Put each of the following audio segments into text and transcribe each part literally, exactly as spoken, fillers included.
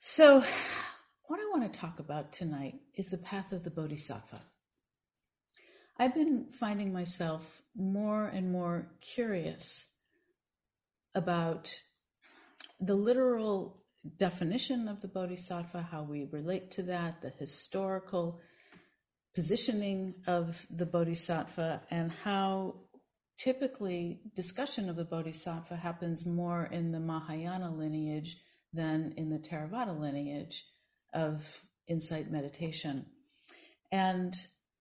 So, what I want to talk about tonight is the path of the Bodhisattva. I've been finding myself more and more curious about the literal definition of the Bodhisattva, how we relate to that, the historical positioning of the Bodhisattva, and how typically discussion of the Bodhisattva happens more in the Mahayana lineage than in the Theravada lineage of insight meditation. And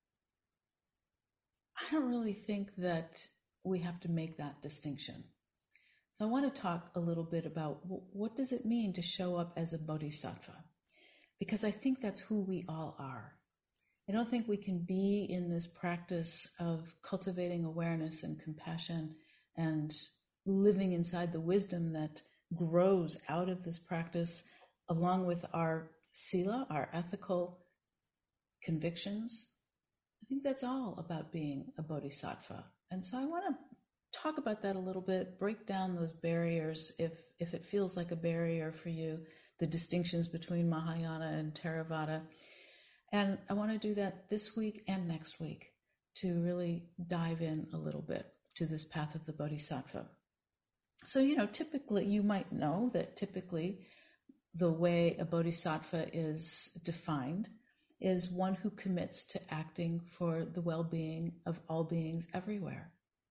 I don't really think that we have to make that distinction. So I want to talk a little bit about what does it mean to show up as a bodhisattva? Because I think that's who we all are. I don't think we can be in this practice of cultivating awareness and compassion and living inside the wisdom that grows out of this practice, along with our sila, our ethical convictions. I think that's all about being a bodhisattva. And so I want to talk about that a little bit, break down those barriers if, if it feels like a barrier for you, the distinctions between Mahayana and Theravada. And I want to do that this week and next week to really dive in a little bit to this path of the bodhisattva. So, you know, typically, you might know that typically the way a bodhisattva is defined is one who commits to acting for the well-being of all beings everywhere.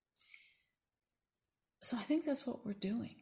So I think that's what we're doing.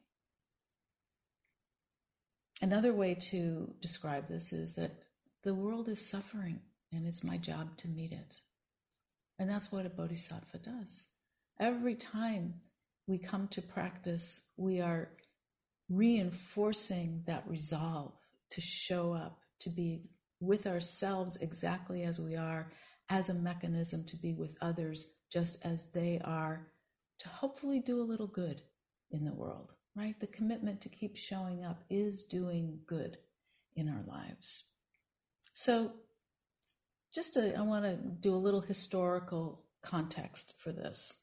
Another way to describe this is that the world is suffering and it's my job to meet it. And that's what a bodhisattva does. Every time we come to practice, we are reinforcing that resolve to show up, to be with ourselves exactly as we are, as a mechanism to be with others just as they are, to hopefully do a little good in the world, right? The commitment to keep showing up is doing good in our lives. So just to, I want to do a little historical context for this.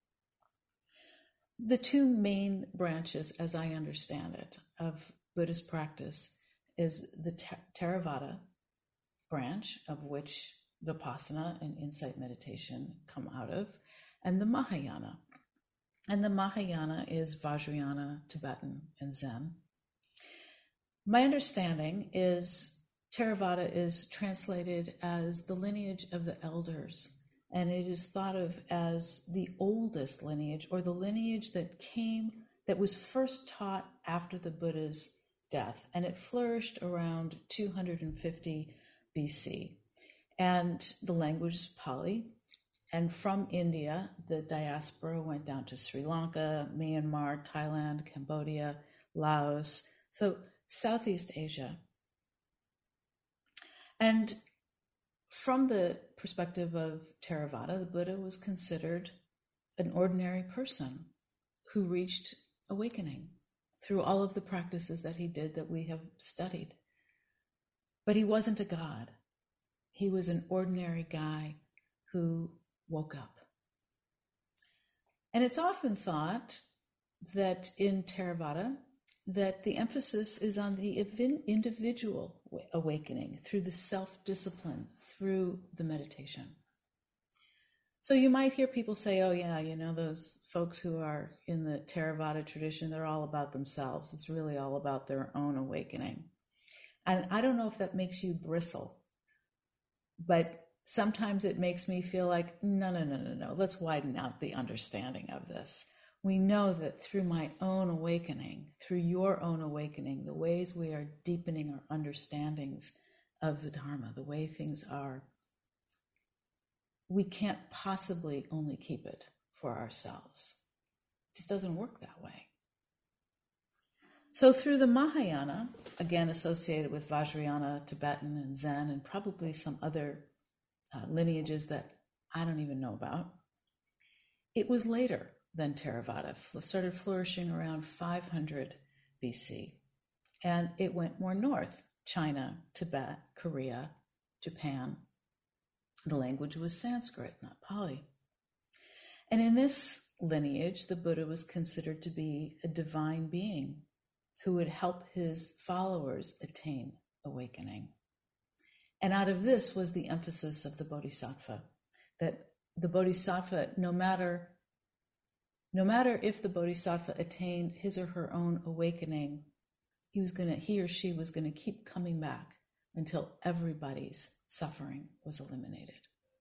The two main branches, as I understand it, of Buddhist practice is the Theravada branch, of which Vipassana and insight meditation come out of, and the Mahayana. And the Mahayana is Vajrayana, Tibetan, and Zen. My understanding is Theravada is translated as the lineage of the elders, and it is thought of as the oldest lineage, or the lineage that came, that was first taught after the Buddha's death, and it flourished around two hundred fifty B C. And the language is Pali, and from India, the diaspora went down to Sri Lanka, Myanmar, Thailand, Cambodia, Laos, so Southeast Asia. And from the perspective of Theravada, the Buddha was considered an ordinary person who reached awakening through all of the practices that he did that we have studied. But he wasn't a god. He was an ordinary guy who woke up. And it's often thought that in Theravada, that the emphasis is on the individual awakening through the self-discipline, through the meditation. So you might hear people say, oh yeah, you know, those folks who are in the Theravada tradition, they're all about themselves. It's really all about their own awakening. And I don't know if that makes you bristle, but sometimes it makes me feel like, no, no, no, no, no, let's widen out the understanding of this. We know that through my own awakening, through your own awakening, the ways we are deepening our understandings of the Dharma, the way things are, we can't possibly only keep it for ourselves. It just doesn't work that way. So through the Mahayana, again associated with Vajrayana, Tibetan, and Zen, and probably some other uh, lineages that I don't even know about, it was later than Theravada, started flourishing around five hundred B C. And it went more north, China, Tibet, Korea, Japan. The language was Sanskrit, not Pali. And in this lineage, the Buddha was considered to be a divine being who would help his followers attain awakening. And out of this was the emphasis of the Bodhisattva, that the Bodhisattva, no matter, no matter if the Bodhisattva attained his or her own awakening, he was going to, he or she was going to keep coming back until everybody's suffering was eliminated.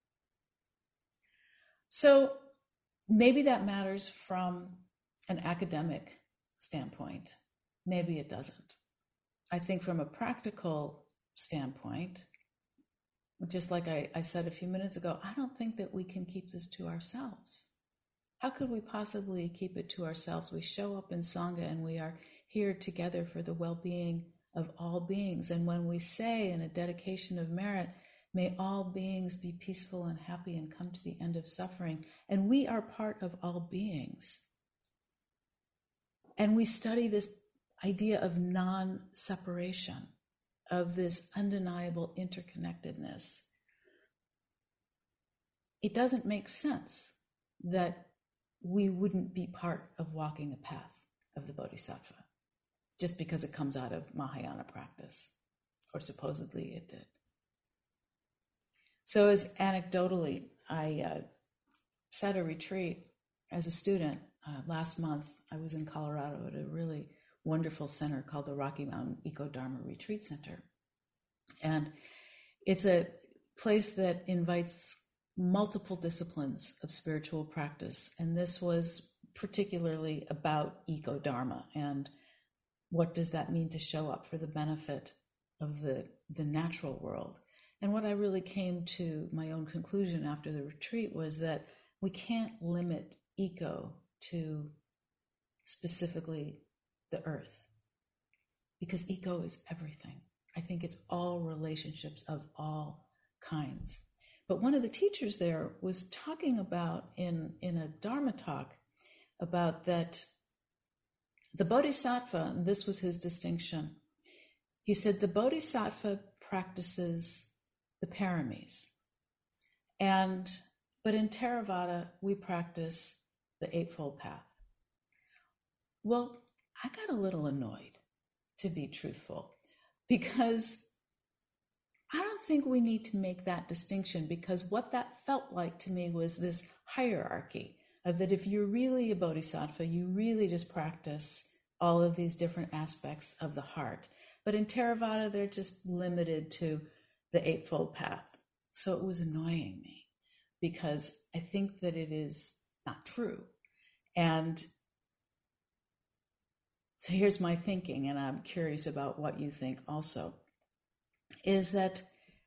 So maybe that matters from an academic standpoint. Maybe it doesn't. I think from a practical standpoint, just like I, I said a few minutes ago, I don't think that we can keep this to ourselves. How could we possibly keep it to ourselves? We show up in Sangha and we are here together for the well-being of all beings. And when we say in a dedication of merit, may all beings be peaceful and happy and come to the end of suffering, and we are part of all beings. And we study this idea of non-separation, of this undeniable interconnectedness. It doesn't make sense that we wouldn't be part of walking the path of the Bodhisattva just because it comes out of Mahayana practice, or supposedly it did. So as anecdotally, I uh, set a retreat as a student uh, last month. I was in Colorado at a really wonderful center called the Rocky Mountain Eco-Dharma Retreat Center. And it's a place that invites multiple disciplines of spiritual practice. And this was particularly about eco-dharma and what does that mean to show up for the benefit of the, the natural world. And what I really came to my own conclusion after the retreat was that we can't limit eco to specifically the earth, because eco is everything. I think it's all relationships of all kinds. But one of the teachers there was talking about in, in a Dharma talk about that the Bodhisattva, and this was his distinction, he said the Bodhisattva practices the paramis. And, but in Theravada, we practice the Eightfold Path. Well, I got a little annoyed, to be truthful, because I don't think we need to make that distinction, because what that felt like to me was this hierarchy of that if you're really a Bodhisattva, you really just practice all of these different aspects of the heart. But in Theravada, they're just limited to the Eightfold Path. So it was annoying me because I think that it is not true. And so here's my thinking, and I'm curious about what you think also, is that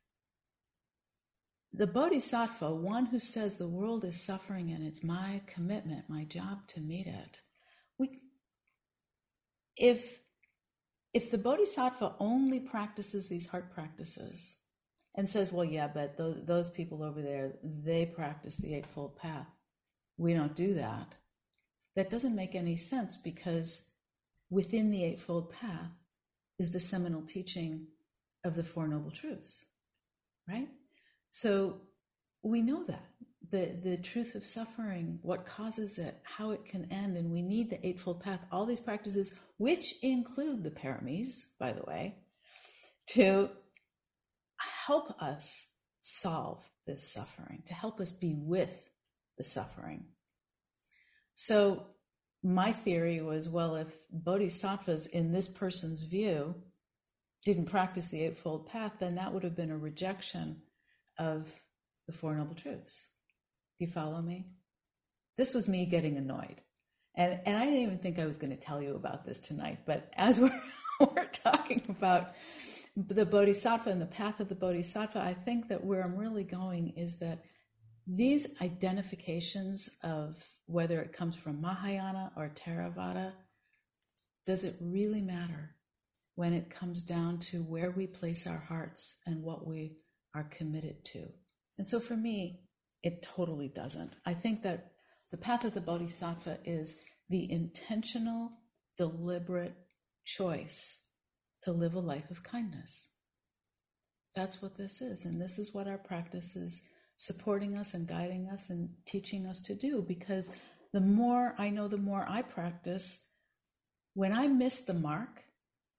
the Bodhisattva, one who says the world is suffering and it's my commitment, my job to meet it. We, if, if the Bodhisattva only practices these heart practices and says, well, yeah, but those, those people over there, they practice the Eightfold Path. We don't do that. That doesn't make any sense, because within the Eightfold Path is the seminal teaching of the Four Noble Truths, right? So we know that, the, the truth of suffering, what causes it, how it can end, and we need the Eightfold Path, all these practices, which include the paramis, by the way, to help us solve this suffering, to help us be with the suffering. So my theory was, well, if bodhisattvas in this person's view didn't practice the Eightfold Path, then that would have been a rejection of the Four Noble Truths. Do you follow me? This was me getting annoyed. And, and I didn't even think I was going to tell you about this tonight, but as we're, we're talking about the Bodhisattva and the path of the Bodhisattva, I think that where I'm really going is that these identifications of whether it comes from Mahayana or Theravada, does it really matter when it comes down to where we place our hearts and what we are committed to? And so for me, it totally doesn't. I think that the path of the Bodhisattva is the intentional, deliberate choice to live a life of kindness. That's what this is. And this is what our practice is supporting us and guiding us and teaching us to do. Because the more I know, the more I practice, when I miss the mark,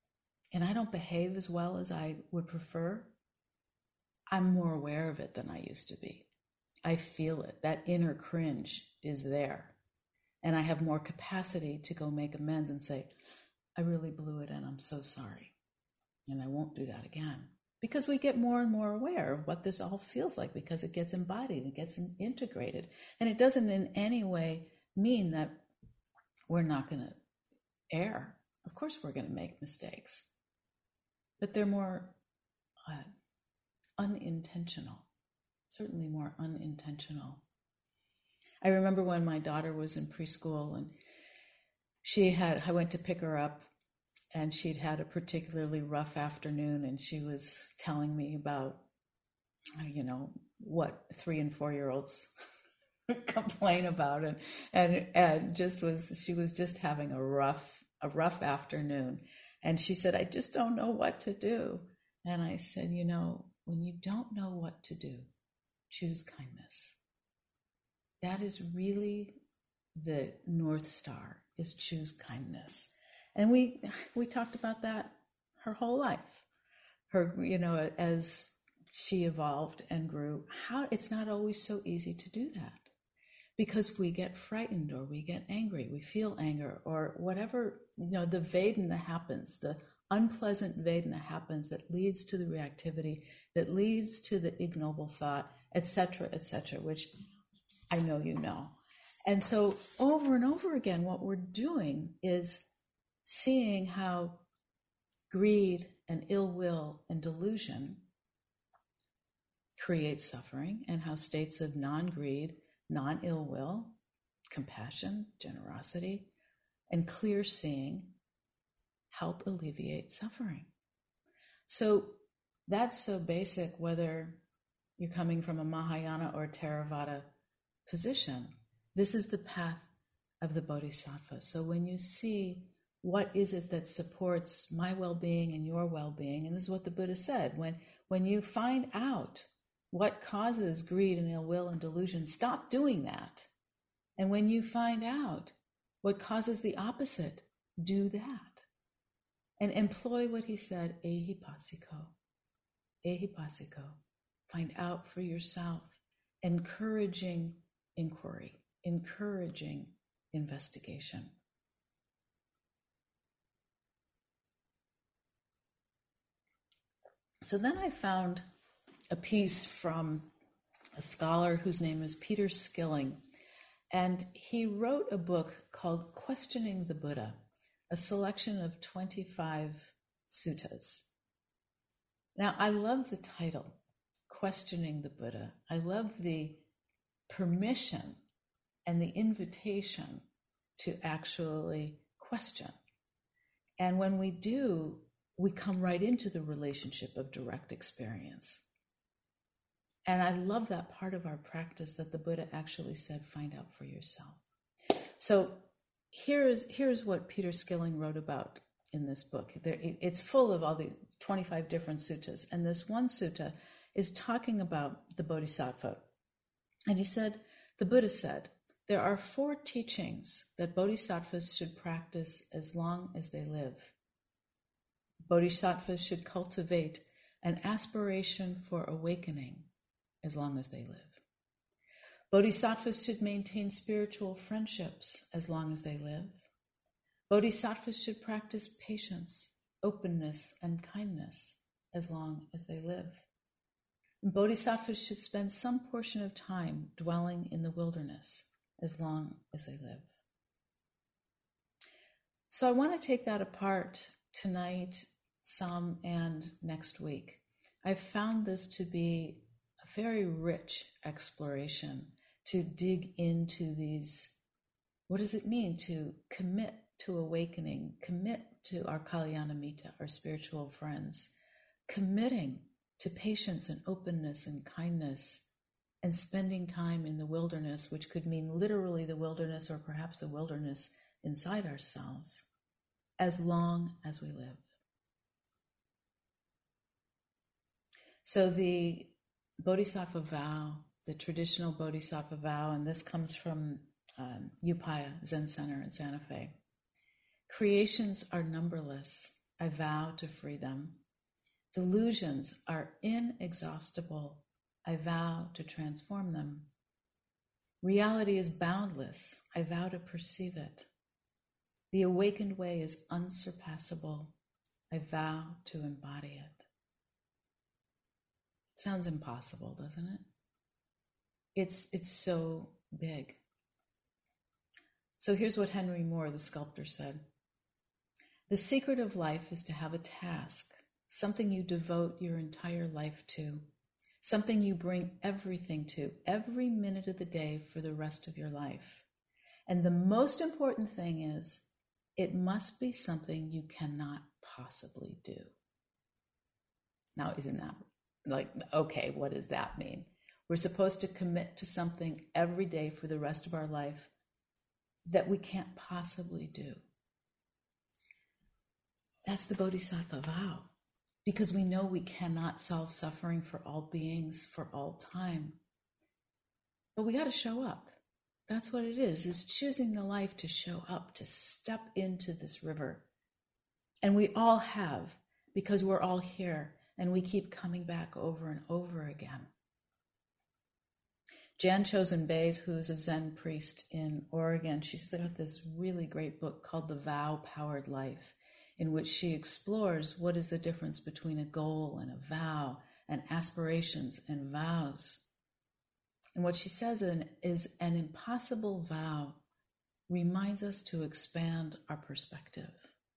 and I don't behave as well as I would prefer, I'm more aware of it than I used to be. I feel it. That inner cringe is there. And I have more capacity to go make amends and say, I really blew it and I'm so sorry. And I won't do that again. Because we get more and more aware of what this all feels like, because it gets embodied, it gets integrated. And it doesn't in any way mean that we're not going to err. Of course we're going to make mistakes. But they're more uh, unintentional, certainly more unintentional. I remember when my daughter was in preschool and she had, I went to pick her up and she'd had a particularly rough afternoon and she was telling me about, you know, what three and four year olds complain about and, and, and just was, she was just having a rough, a rough afternoon. And she said, I just don't know what to do. And I said, you know, when you don't know what to do, choose kindness. That is really the North Star, is choose kindness. And we we talked about that her whole life. Her, you know, as she evolved and grew, how it's not always so easy to do that. Because we get frightened or we get angry, we feel anger or whatever, you know, the Vedana happens, the unpleasant Vedana happens that leads to the reactivity, that leads to the ignoble thought, et cetera, et cetera, which I know you know. And so over and over again, what we're doing is seeing how greed and ill will and delusion create suffering, and how states of non-greed, non-ill will, compassion, generosity, and clear seeing help alleviate suffering. So that's so basic, whether you're coming from a Mahayana or Theravada position. This is the path of the Bodhisattva. So when you see what is it that supports my well-being and your well-being, and this is what the Buddha said, when, when you find out what causes greed and ill will and delusion, stop doing that. And when you find out what causes the opposite, do that. And employ what he said, ehipassiko, ehipassiko. Find out for yourself, encouraging inquiry, encouraging investigation. So then I found a piece from a scholar whose name is Peter Skilling, and he wrote a book called Questioning the Buddha, a selection of twenty-five suttas. Now, I love the title, Questioning the Buddha. I love the permission and the invitation to actually question. And when we do, we come right into the relationship of direct experience. And I love that part of our practice that the Buddha actually said, find out for yourself. So here's, here's what Peter Skilling wrote about in this book. There, it's full of all these twenty-five different suttas. And this one sutta is talking about the Bodhisattva. And he said, the Buddha said, there are four teachings that Bodhisattvas should practice as long as they live. Bodhisattvas should cultivate an aspiration for awakening as long as they live. Bodhisattvas should maintain spiritual friendships as long as they live. Bodhisattvas should practice patience, openness, and kindness as long as they live. And Bodhisattvas should spend some portion of time dwelling in the wilderness as long as they live. So I want to take that apart tonight, some, and next week. I've found this to be a very rich exploration to dig into these. What does it mean to commit to awakening, commit to our Kalyanamitta, our spiritual friends, committing to patience and openness and kindness, and spending time in the wilderness, which could mean literally the wilderness or perhaps the wilderness inside ourselves, as long as we live. So the Bodhisattva vow, the traditional Bodhisattva vow, and this comes from um, Upaya Zen Center in Santa Fe. Creations are numberless, I vow to free them. Delusions are inexhaustible. I vow to transform them. Reality is boundless. I vow to perceive it. The awakened way is unsurpassable. I vow to embody it. Sounds impossible, doesn't it? It's, it's so big. So here's what Henry Moore, the sculptor, said. The secret of life is to have a task, something you devote your entire life to, something you bring everything to, every minute of the day for the rest of your life. And the most important thing is, it must be something you cannot possibly do. Now, isn't that like, okay, what does that mean? We're supposed to commit to something every day for the rest of our life that we can't possibly do. That's the Bodhisattva vow, because we know we cannot solve suffering for all beings for all time. But we got to show up. That's what it is, is choosing the life to show up, to step into this river. And we all have, because we're all here, and we keep coming back over and over again. Jan Chozen Bays, who's a Zen priest in Oregon, she's got this really great book called The Vow-Powered Life, in which she explores what is the difference between a goal and a vow, and aspirations and vows. And what she says is an impossible vow reminds us to expand our perspective.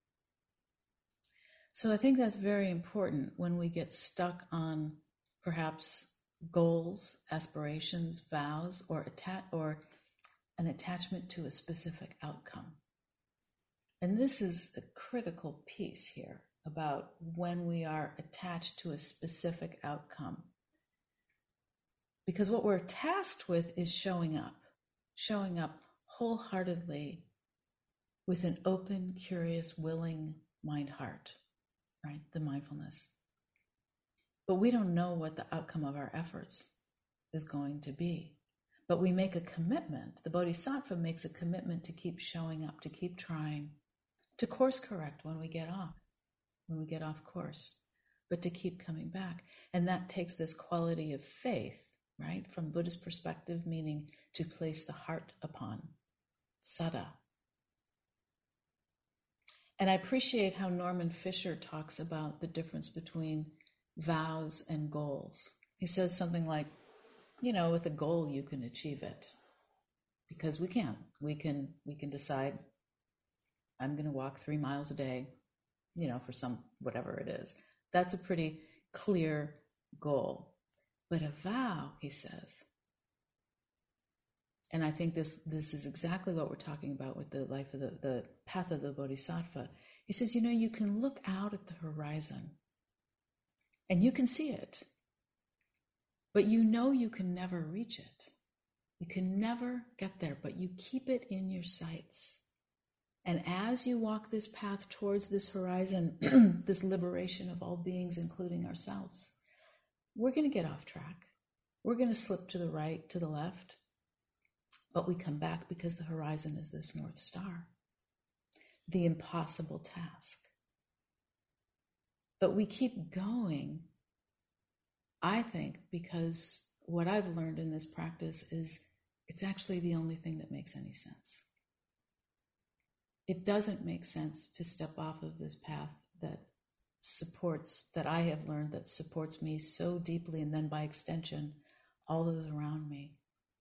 So I think that's very important when we get stuck on perhaps goals, aspirations, vows, or atta- or an attachment to a specific outcome. And this is a critical piece here about when we are attached to a specific outcome. Because what we're tasked with is showing up, showing up wholeheartedly with an open, curious, willing mind-heart, right? The mindfulness. But we don't know what the outcome of our efforts is going to be. But we make a commitment. The Bodhisattva makes a commitment to keep showing up, to keep trying, to course correct when we get off, when we get off course, but to keep coming back. And that takes this quality of faith, right? From Buddhist perspective, meaning to place the heart upon, saddha. And I appreciate how Norman Fisher talks about the difference between vows and goals. He says something like, you know, with a goal, you can achieve it. Because we can. We can, we can decide, I'm going to walk three miles a day, you know, for some, whatever it is. That's a pretty clear goal. But a vow, he says, and I think this, this is exactly what we're talking about with the life of the, the path of the Bodhisattva. He says, you know, you can look out at the horizon and you can see it, but you know you can never reach it. You can never get there, but you keep it in your sights. And as you walk this path towards this horizon, this liberation of all beings, including ourselves, we're going to get off track. We're going to slip to the right, to the left, but we come back because the horizon is this North Star, the impossible task. But we keep going, I think, because what I've learned in this practice is it's actually the only thing that makes any sense. It doesn't make sense to step off of this path that supports, that I have learned that supports me so deeply, and then by extension, all those around me.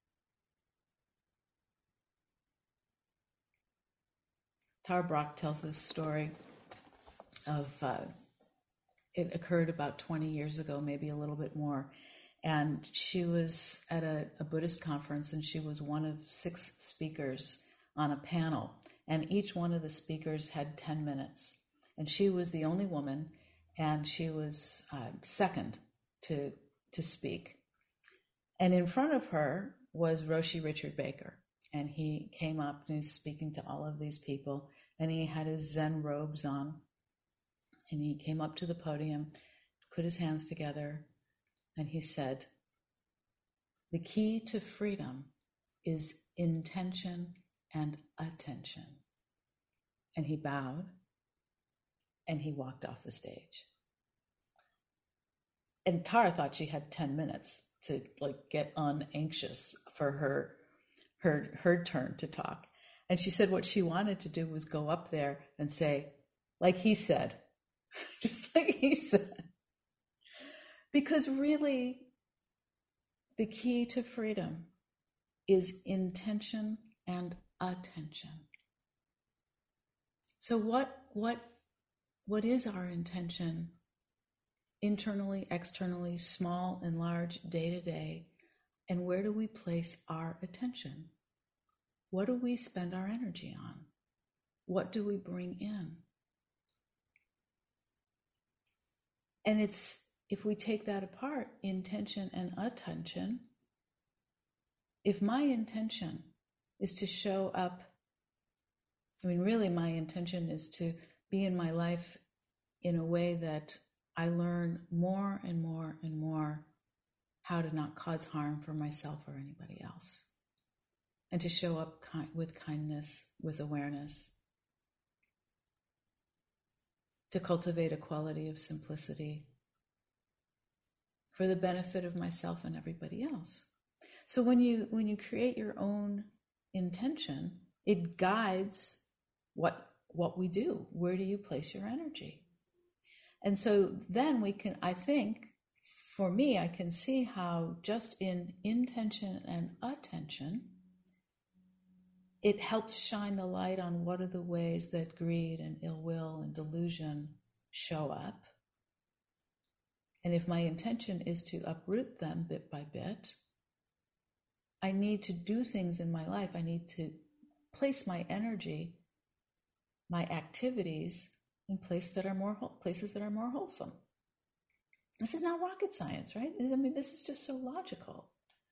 Tara Brach tells this story of, uh, it occurred about twenty years ago, maybe a little bit more. And she was at a, a Buddhist conference, and she was one of six speakers on a panel. And each one of the speakers had ten minutes. And she was the only woman, and she was uh, second to, to speak. And in front of her was Roshi Richard Baker. And he came up and he's speaking to all of these people. And he had his Zen robes on. And he came up to the podium, put his hands together, and he said, the key to freedom is intention and attention. And he bowed, and he walked off the stage. And Tara thought she had ten minutes to like get unanxious for her her her turn to talk. And she said what she wanted to do was go up there and say, like he said, just like he said. Because really, the key to freedom is intention and attention. So what what what is our intention? Internally, externally, small and large, day to day, and where do we place our attention? What do we spend our energy on? What do we bring in? And it's, if we take that apart, intention and attention, if my intention is to show up, I mean, really my intention is to be in my life in a way that I learn more and more and more how to not cause harm for myself or anybody else, and to show up ki- with kindness, with awareness, to cultivate a quality of simplicity for the benefit of myself and everybody else. So when you when you create your own intention, it guides what what we do. Where do you place your energy? And so then we can, I think, for me, I can see how just in intention and attention, it helps shine the light on what are the ways that greed and ill will and delusion show up. And if my intention is to uproot them bit by bit, I need to do things in my life. I need to place my energy, my activities in place that are more places that are more wholesome. This is not rocket science, right? I mean, this is just so logical.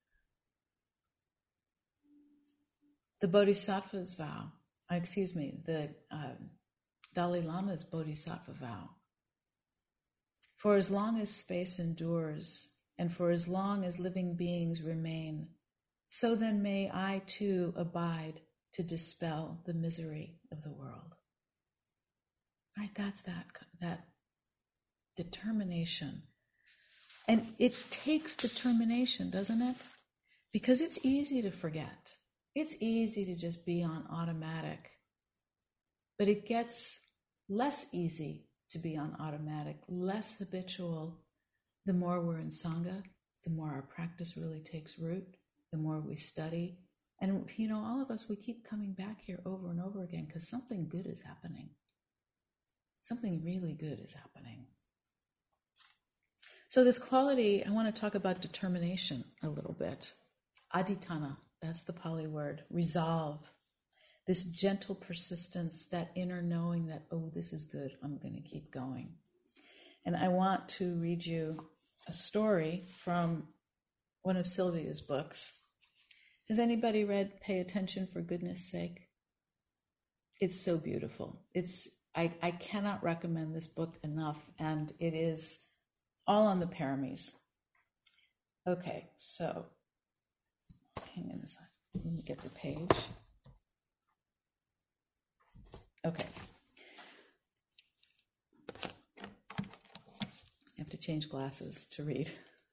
The Bodhisattva's vow, excuse me, the uh, Dalai Lama's Bodhisattva vow. For as long as space endures, and for as long as living beings remain, so then may I too abide to dispel the misery of the world. Right, that's that, that determination. And it takes determination, doesn't it? Because it's easy to forget. It's easy to just be on automatic. But it gets less easy to be on automatic, less habitual, the more we're in Sangha, the more our practice really takes root, the more we study. And, you know, all of us, we keep coming back here over and over again because something good is happening. Something really good is happening. So this quality, I want to talk about determination a little bit. Adhitthana, that's the Pali word, resolve. This gentle persistence, that inner knowing that, oh, this is good, I'm going to keep going. And I want to read you a story from one of Sylvia's books. Has anybody read Pay Attention for Goodness Sake? It's so beautiful. It's I, I cannot recommend this book enough, and it is all on the paramis. Okay, so hang on a second. Let me get the page. Okay. I have to change glasses to read.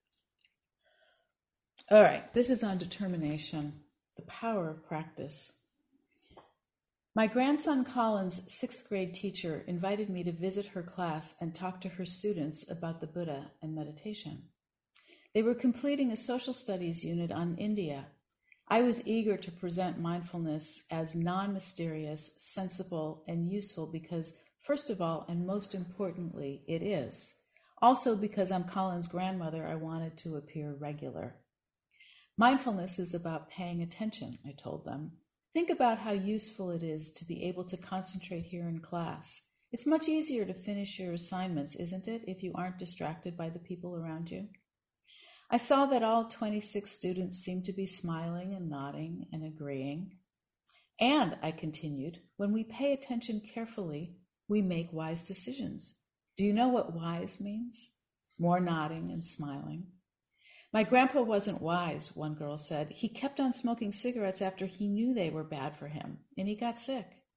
All right, this is on determination, the power of practice. My grandson Colin's sixth grade teacher invited me to visit her class and talk to her students about the Buddha and meditation. They were completing a social studies unit on India. I was eager to present mindfulness as non-mysterious, sensible, and useful because, first of all, and most importantly, it is. Also because I'm Colin's grandmother, I wanted to appear regular. Mindfulness is about paying attention, I told them. Think about how useful it is to be able to concentrate here in class. It's much easier to finish your assignments, isn't it, if you aren't distracted by the people around you? I saw that all twenty-six students seemed to be smiling and nodding and agreeing. And, I continued, when we pay attention carefully, we make wise decisions. Do you know what wise means? More nodding and smiling. My grandpa wasn't wise, one girl said. He kept on smoking cigarettes after he knew they were bad for him, and he got sick.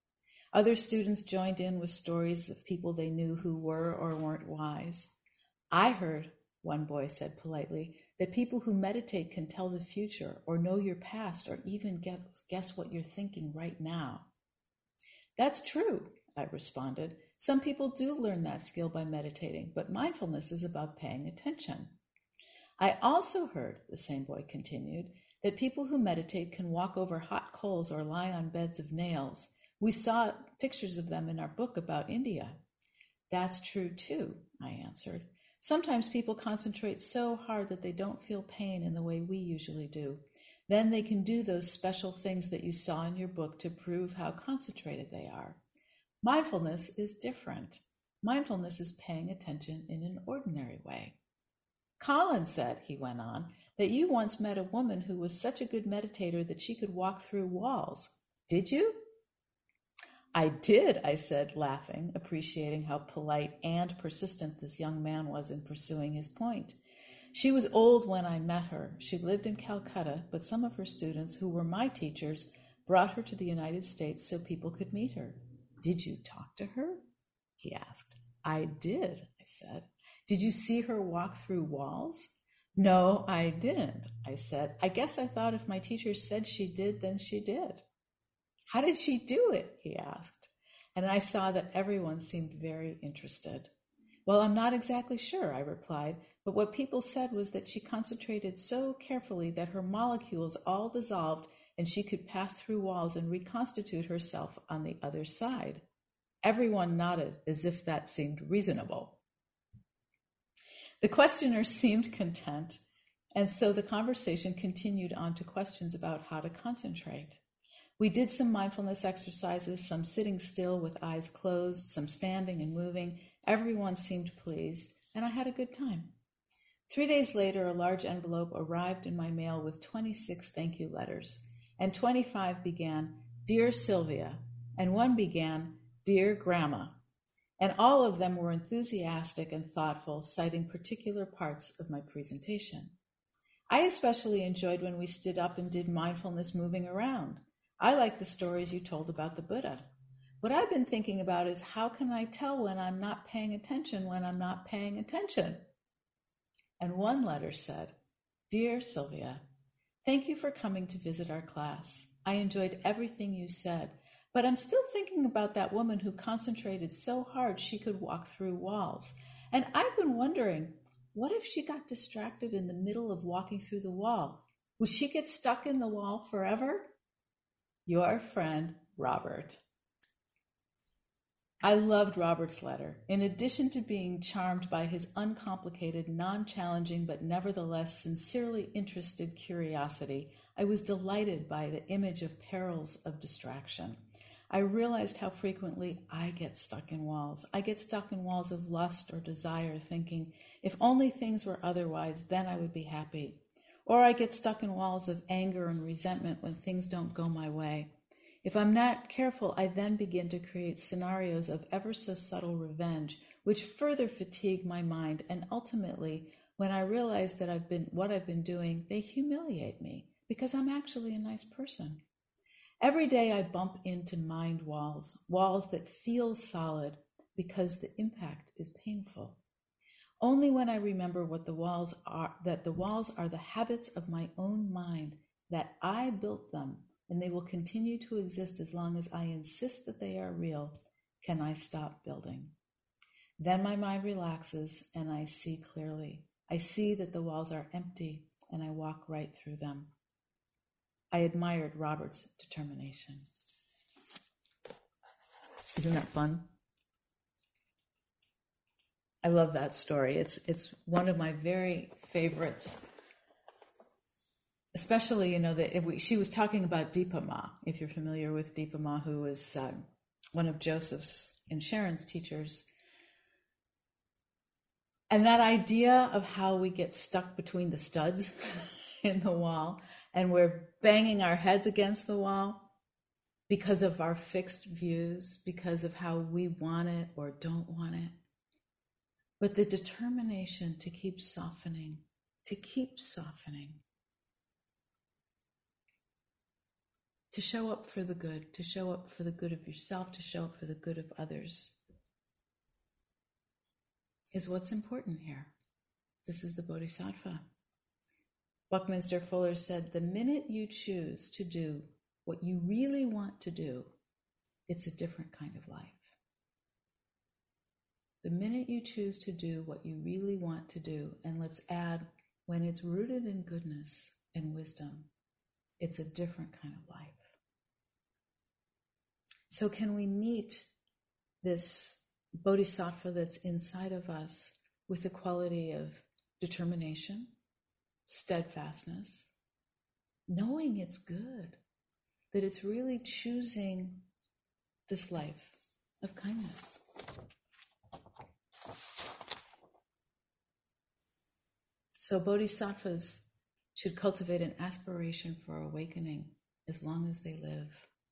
Other students joined in with stories of people they knew who were or weren't wise. I heard, one boy said politely, that people who meditate can tell the future or know your past or even guess, guess what you're thinking right now. That's true, I responded. Some people do learn that skill by meditating, but mindfulness is about paying attention. I also heard, the same boy continued, that people who meditate can walk over hot coals or lie on beds of nails. We saw pictures of them in our book about India. That's true too, I answered. Sometimes people concentrate so hard that they don't feel pain in the way we usually do. Then they can do those special things that you saw in your book to prove how concentrated they are. Mindfulness is different. Mindfulness is paying attention in an ordinary way. Colin said, he went on, that you once met a woman who was such a good meditator that she could walk through walls. Did you? I did, I said, laughing, appreciating how polite and persistent this young man was in pursuing his point. She was old when I met her. She lived in Calcutta, but some of her students, who were my teachers, brought her to the United States so people could meet her. Did you talk to her? He asked. I did, I said. Did you see her walk through walls? No, I didn't, I said. I guess I thought if my teacher said she did, then she did. How did she do it? He asked. And I saw that everyone seemed very interested. Well, I'm not exactly sure, I replied, but what people said was that she concentrated so carefully that her molecules all dissolved and she could pass through walls and reconstitute herself on the other side. Everyone nodded as if that seemed reasonable. The questioner seemed content, and so the conversation continued on to questions about how to concentrate. We did some mindfulness exercises, some sitting still with eyes closed, some standing and moving. Everyone seemed pleased, and I had a good time. Three days later, a large envelope arrived in my mail with twenty-six thank you letters, and twenty-five began, Dear Sylvia, and one began, Dear Grandma, and all of them were enthusiastic and thoughtful, citing particular parts of my presentation. I especially enjoyed when we stood up and did mindfulness moving around. I like the stories you told about the Buddha. What I've been thinking about is how can I tell when I'm not paying attention when I'm not paying attention? And one letter said, Dear Sylvia, thank you for coming to visit our class. I enjoyed everything you said, but I'm still thinking about that woman who concentrated so hard she could walk through walls. And I've been wondering, what if she got distracted in the middle of walking through the wall? Would she get stuck in the wall forever? Your friend, Robert. I loved Robert's letter. In addition to being charmed by his uncomplicated, non-challenging, but nevertheless sincerely interested curiosity, I was delighted by the image of perils of distraction. I realized how frequently I get stuck in walls. I get stuck in walls of lust or desire, thinking, if only things were otherwise, then I would be happy. Or I get stuck in walls of anger and resentment when things don't go my way. If I'm not careful, I then begin to create scenarios of ever so subtle revenge, which further fatigue my mind, and ultimately, when I realize that I've been what I've been doing, they humiliate me, because I'm actually a nice person. Every day I bump into mind walls, walls that feel solid, because the impact is painful. Only when I remember what the walls are, that the walls are the habits of my own mind, that I built them, and they will continue to exist as long as I insist that they are real, can I stop building. Then my mind relaxes and I see clearly. I see that the walls are empty and I walk right through them. I admired Robert's determination. Isn't that fun? I love that story. It's it's one of my very favorites. Especially, you know, that she was talking about Dipa Ma, if you're familiar with Dipa Ma, who was uh, one of Joseph's and Sharon's teachers. And that idea of how we get stuck between the studs in the wall and we're banging our heads against the wall because of our fixed views, because of how we want it or don't want it. But the determination to keep softening, to keep softening, to show up for the good, to show up for the good of yourself, to show up for the good of others, is what's important here. This is the Bodhisattva. Buckminster Fuller said, the minute you choose to do what you really want to do, it's a different kind of life. The minute you choose to do what you really want to do, and let's add, when it's rooted in goodness and wisdom, it's a different kind of life. So can we meet this Bodhisattva that's inside of us with the quality of determination, steadfastness, knowing it's good, that it's really choosing this life of kindness. So bodhisattvas should cultivate an aspiration for awakening as long as they live.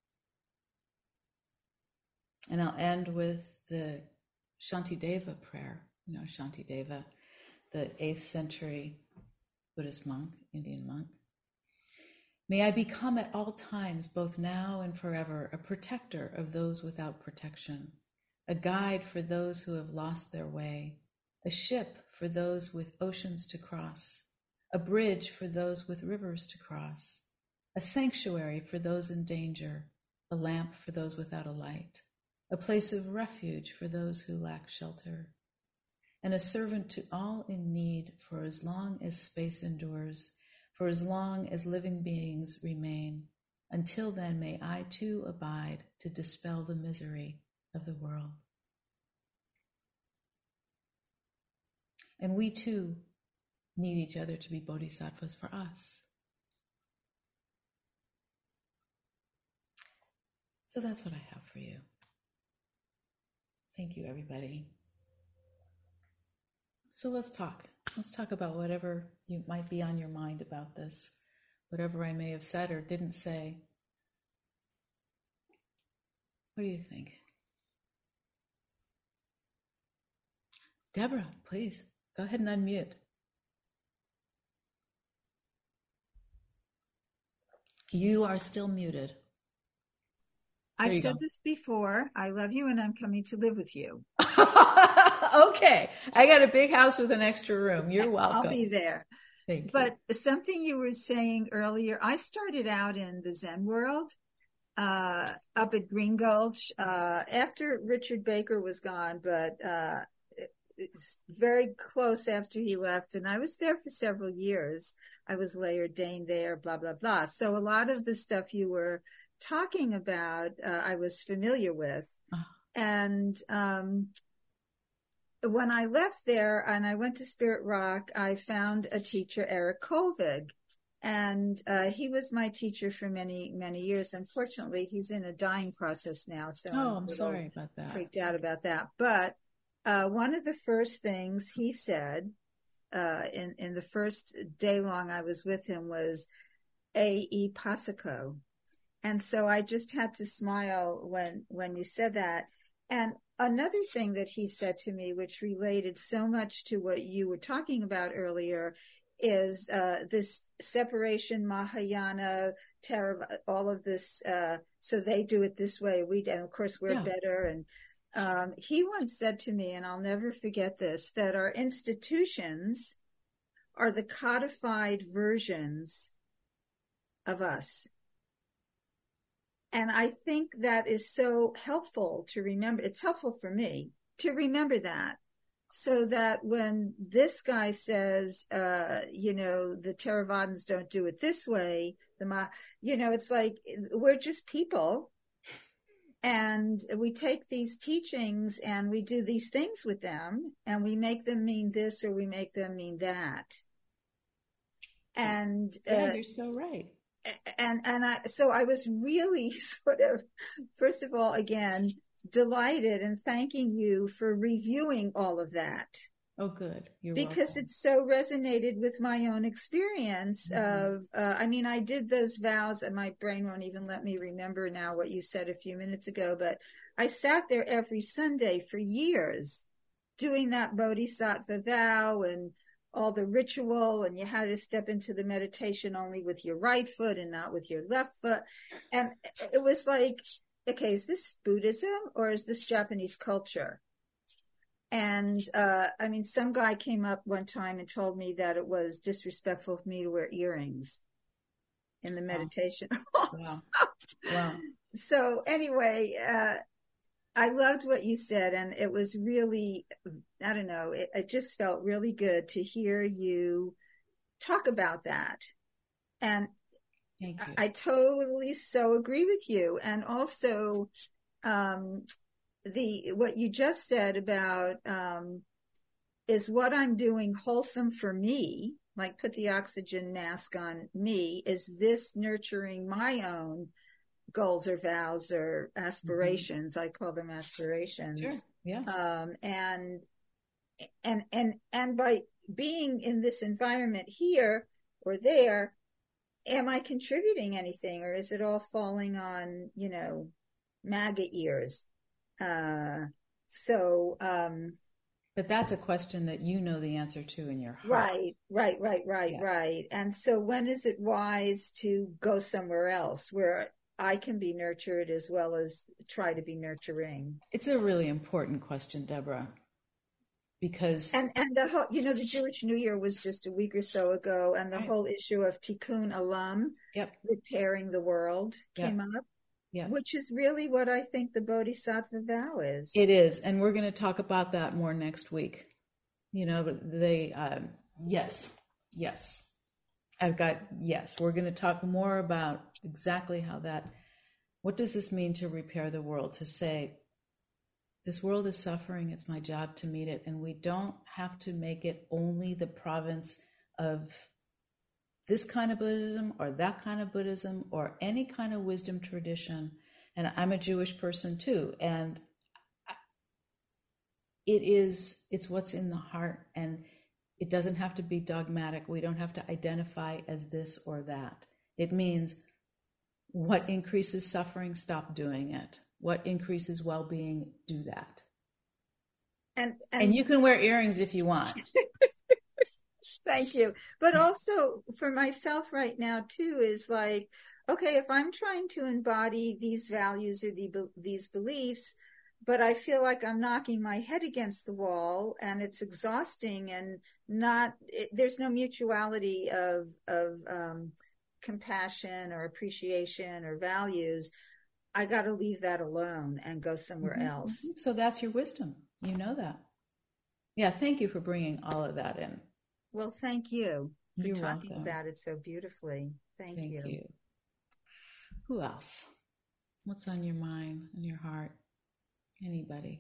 And I'll end with the Shantideva prayer. You know, Shantideva, the eighth century Buddhist monk, Indian monk. May I become at all times, both now and forever, a protector of those without protection, a guide for those who have lost their way, a ship for those with oceans to cross, a bridge for those with rivers to cross, a sanctuary for those in danger, a lamp for those without a light, a place of refuge for those who lack shelter, and a servant to all in need for as long as space endures, for as long as living beings remain. Until then, may I too abide to dispel the misery of the world. And we too need each other to be bodhisattvas for us. So that's what I have for you. Thank you, everybody. So let's talk. Let's talk about whatever you might be on your mind about this, whatever I may have said or didn't say. What do you think? Deborah, please, go ahead and unmute. You are still muted. I've said go. this before. I love you and I'm coming to live with you. Okay. I got a big house with an extra room. You're welcome. I'll be there. Thank you. But something you were saying earlier, I started out in the Zen world, uh, up at Green Gulch, uh, after Richard Baker was gone, but, uh, it's very close after he left. And I was there for several years. I was lay ordained there, blah, blah, blah. So a lot of the stuff you were talking about, uh, I was familiar with. Oh. And, um, when I left there and I went to Spirit Rock, I found a teacher, Eric Kolvig, and, uh, he was my teacher for many, many years. Unfortunately, he's in a dying process now. So oh, I'm, I'm sorry about that. Freaked out about that. But, uh, one of the first things he said, uh, in, in the first day long I was with him was A E Pasico. And so I just had to smile when, when you said that. And another thing that he said to me, which related so much to what you were talking about earlier, is, uh, this separation, Mahayana, Theravada, all of this. Uh, so they do it this way. We, and of course we're yeah. better. And, um, he once said to me, and I'll never forget this, that our institutions are the codified versions of us. And I think that is so helpful to remember. It's helpful for me to remember that, so that when this guy says, uh, you know, the Theravadins don't do it this way, the Ma, you know, it's like, we're just people. And we take these teachings and we do these things with them and we make them mean this or we make them mean that. And yeah, uh, you're so right. And, and I, so I was really sort of, first of all, again, delighted and thanking you for reviewing all of that. Oh, good. You're because welcome. It so resonated with my own experience mm-hmm. of, uh, I mean, I did those vows and my brain won't even let me remember now what you said a few minutes ago, but I sat there every Sunday for years doing that Bodhisattva vow and all the ritual, and you had to step into the meditation only with your right foot and not with your left foot. And it was like, okay, is this Buddhism or is this Japanese culture? And uh, I mean, some guy came up one time and told me that it was disrespectful for me to wear earrings in the meditation. Wow. Wow. Wow. So anyway, uh, I loved what you said, and it was really, I don't know, it, it just felt really good to hear you talk about that. And Thank you. I, I totally so agree with you. And also, um, the what you just said about um, is what I'm doing wholesome for me, like put the oxygen mask on me, is this nurturing my own goals or vows or aspirations? Mm-hmm. I call them aspirations. Sure. Yeah. Um, and and and and by being in this environment here or there, am I contributing anything, or is it all falling on, you know, MAGA ears? Uh, so, um, but that's a question that you know the answer to in your heart. Right, right, right, right, yeah. right. And so when is it wise to go somewhere else where I can be nurtured as well as try to be nurturing? It's a really important question, Deborah, because and and the whole, you know, the Jewish New Year was just a week or so ago, and the right. whole issue of Tikkun Olam, yep. repairing the world, yep. came up. Yeah. Which is really what I think the Bodhisattva vow is. It is, and we're going to talk about that more next week. You know, but they, um, yes, yes, I've got yes. We're going to talk more about exactly how that. What does this mean to repair the world? To say, this world is suffering. It's my job to meet it, and we don't have to make it only the province of this kind of Buddhism or that kind of Buddhism or any kind of wisdom tradition. And I'm a Jewish person too. And it is, it's what's in the heart, and it doesn't have to be dogmatic. We don't have to identify as this or that. It means what increases suffering, stop doing it. What increases well-being, do that. And, and, and you can wear earrings if you want. Thank you. But also for myself right now too, is like, okay, if I'm trying to embody these values or the, these beliefs, but I feel like I'm knocking my head against the wall and it's exhausting and not, it, there's no mutuality of, of um, compassion or appreciation or values, I got to leave that alone and go somewhere mm-hmm. else. So that's your wisdom. You know that. Yeah. Thank you for bringing all of that in. Well, thank you for You're talking welcome. about it so beautifully. Thank, thank you. you. Who else? What's on your mind and your heart? Anybody?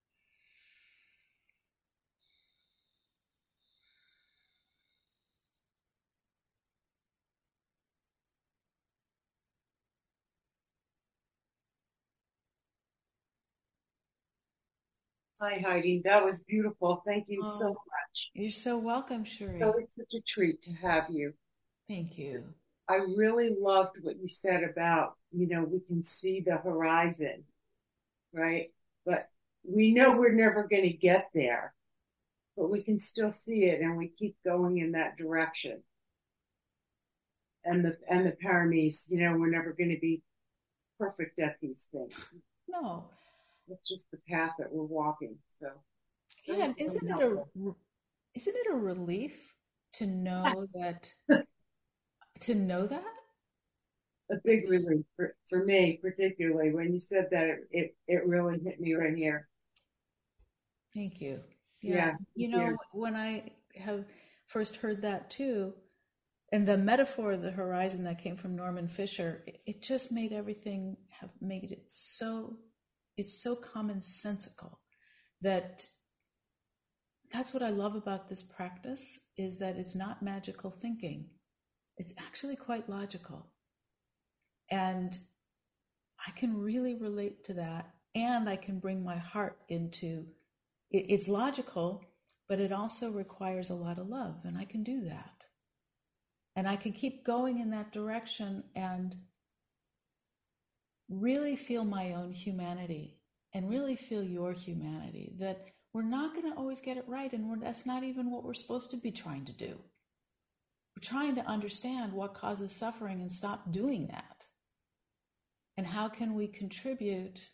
Hi, Heidi. That was beautiful. Thank you oh, so much. You're so welcome, Cherie. So it's such a treat to have you. Thank you. I really loved what you said about, you know, we can see the horizon, right? But we know we're never going to get there, but we can still see it and we keep going in that direction. And the, and the paramis, you know, we're never going to be perfect at these things. No. It's just the path that we're walking. So yeah, isn't it a isn't it a relief to know that to know that? A big relief for, for me, particularly when you said that, it, it it really hit me right here. Thank you. Yeah, yeah you know you. When I have first heard that too, and the metaphor of the horizon that came from Norman Fisher, it, it just made everything have made it so. It's so commonsensical that that's what I love about this practice, is that it's not magical thinking. It's actually quite logical. And I can really relate to that. And I can bring my heart into it. It's logical, but it also requires a lot of love. And I can do that. And I can keep going in that direction and really feel my own humanity and really feel your humanity, that we're not going to always get it right. And we're, that's not even what we're supposed to be trying to do. We're trying to understand what causes suffering and stop doing that. And how can we contribute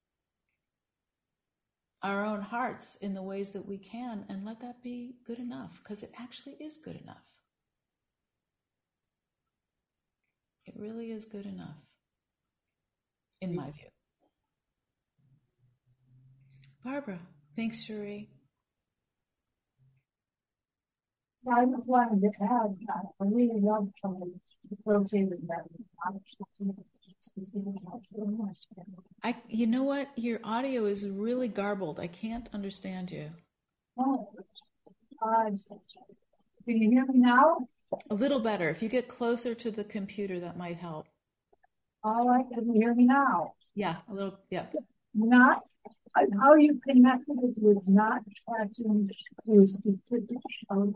our own hearts in the ways that we can and let that be good enough, because it actually is good enough. It really is good enough, in my view. Barbara, thanks, Cherie. I just wanted to add, uh, I really love um, associated that. I, you know what? Your audio is really garbled. I can't understand you. Oh, uh, can you hear me now? A little better. If you get closer to the computer, that might help. All right, can you hear me now? Yeah, a little, yeah. Not, how you connected it with not touching to a specific um,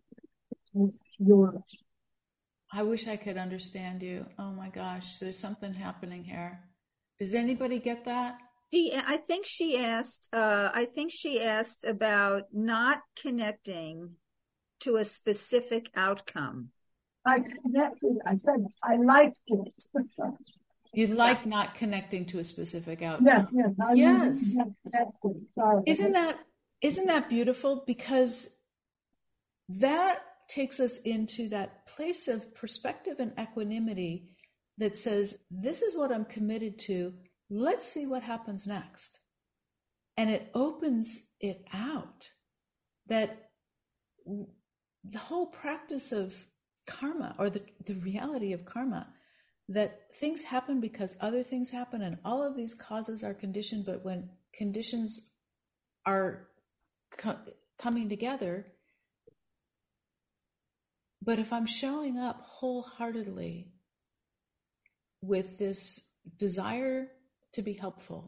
your. I wish I could understand you. Oh my gosh, there's something happening here. Does anybody get that? She, I think she asked, uh, I think she asked about not connecting to a specific outcome. I connected, I said, I liked it. You like not connecting to a specific outcome. Yes, yes. I yes. Connected. Sorry. Isn't that, isn't that beautiful? Because that takes us into that place of perspective and equanimity that says, this is what I'm committed to. Let's see what happens next. And it opens it out that the whole practice of karma, or the, the reality of karma, that things happen because other things happen, and all of these causes are conditioned, but when conditions are co- coming together, but if I'm showing up wholeheartedly with this desire to be helpful,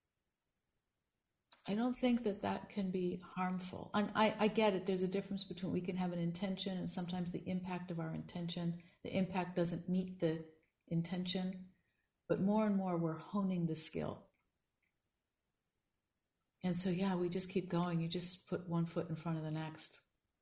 I don't think that that can be harmful. And I, I get it. There's a difference between, we can have an intention, and sometimes the impact of our intention, the impact doesn't meet the intention, but more and more we're honing the skill. And so, yeah, we just keep going. You just put one foot in front of the next.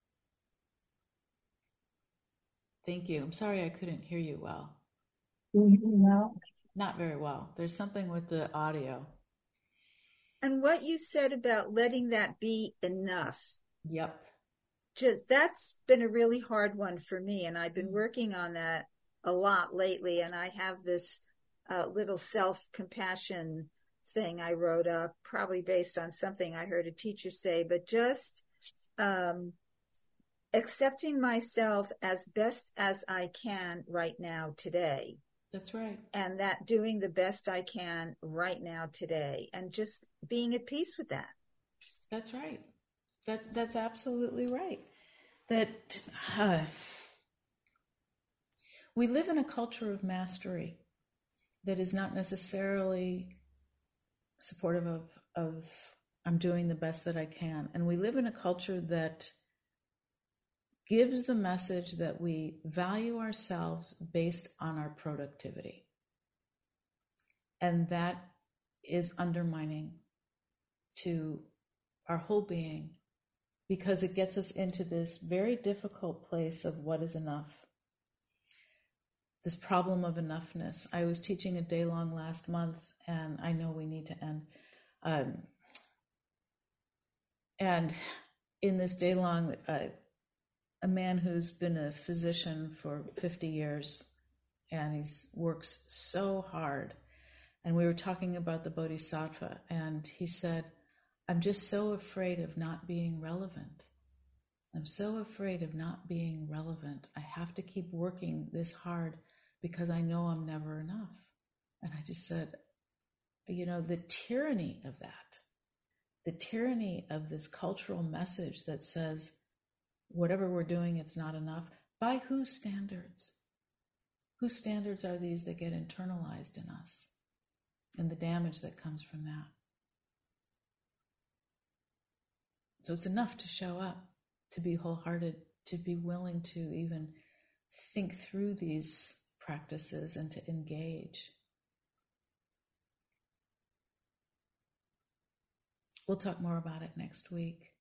Thank you. I'm sorry I couldn't hear you well. Do you know? Not very well. There's something with the audio. And what you said about letting that be enough. Yep. Just, that's been a really hard one for me. And I've been working on that a lot lately. And I have this uh, little self-compassion thing I wrote up, probably based on something I heard a teacher say, but just um, accepting myself as best as I can right now today. That's right. And that doing the best I can right now today, and just being at peace with that. That's right. That, that's absolutely right. That uh, we live in a culture of mastery that is not necessarily supportive of, of I'm doing the best that I can. And we live in a culture that gives the message that we value ourselves based on our productivity. And that is undermining to our whole being, because it gets us into this very difficult place of what is enough. This problem of enoughness. I was teaching a day long last month, and I know we need to end. Um, and in this day long, uh, a man who's been a physician for fifty years, and he works so hard. And we were talking about the Bodhisattva, and he said, I'm just so afraid of not being relevant. I'm so afraid of not being relevant. I have to keep working this hard because I know I'm never enough. And I just said, you know, the tyranny of that, the tyranny of this cultural message that says, whatever we're doing, it's not enough. By whose standards? Whose standards are these that get internalized in us? And the damage that comes from that. So it's enough to show up, to be wholehearted, to be willing to even think through these practices and to engage. We'll talk more about it next week.